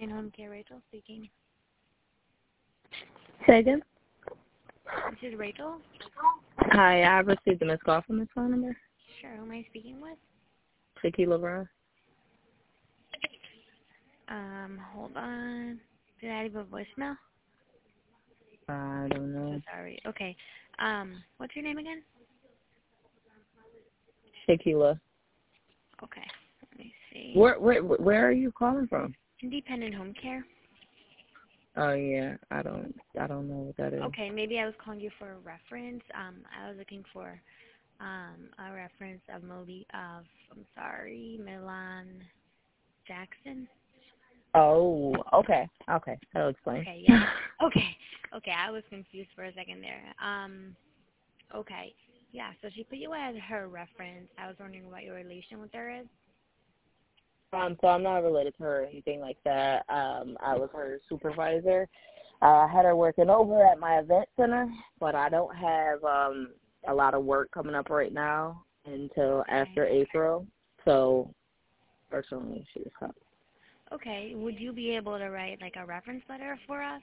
Beacon Home Care, Rachel speaking. Say again? This is Rachel. Hi, I received a missed call from this phone number. Sure, who am I speaking with? Shaquille Brown. Hold on. Did I leave a voicemail? I don't know. So sorry. Okay. What's your name again? Shaquilla. Okay. Let me see. Where are you calling from? Independent Home Care. Oh yeah, I don't know what that is. Okay, maybe I was calling you for a reference. I was looking for a reference of Milan Jackson. Oh, okay. That'll explain. Okay, yeah. Okay, I was confused for a second there. Okay. Yeah, so she put you as her reference. I was wondering what your relation with her is. So I'm not related to her or anything like that. I was her supervisor. I had her working over at my event center, but I don't have a lot of work coming up right now until after April. So, personally, she was helping. Okay, would you be able to write like a reference letter for us?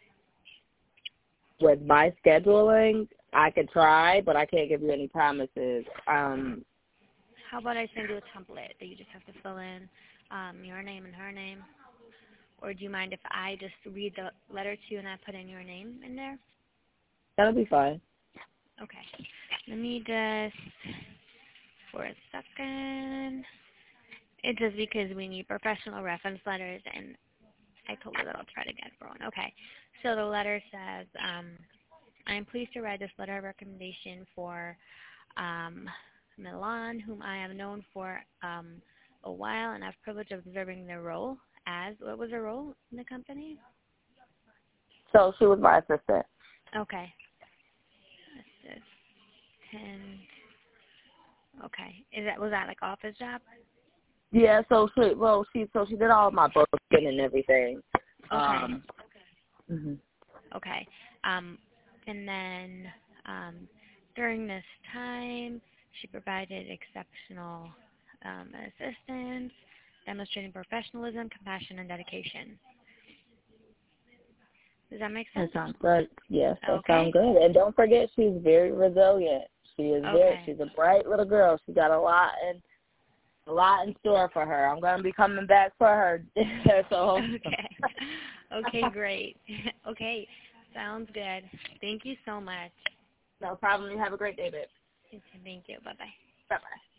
With my scheduling, I could try, but I can't give you any promises. How about I send you a template that you just have to fill in your name and her name? Or do you mind if I just read the letter to you and I put in your name in there? That'll be fine. Okay. Let me just, for a second. It's just because we need professional reference letters, and I told her that I'll try to get for one. Okay. So the letter says, I am pleased to write this letter of recommendation for Milan, whom I have known for a while, and I have the privilege of observing their role as, what was her role in the company? So she was my assistant. Okay. Assistant. Okay. Was that like office job? Yeah, so she did all of my booking and everything. Okay. Mhm. Okay. And then during this time, she provided exceptional assistance, demonstrating professionalism, compassion, and dedication. Does that make sense? That sounds good. Yes, that Okay. sounds good. And don't forget, she's very resilient. She's a bright little girl. She got a lot in store for her. I'm gonna be coming back for her. So. Okay. Okay, great. Okay, sounds good. Thank you so much. No problem. You have a great day, babe. Thank you. Bye-bye. Bye-bye.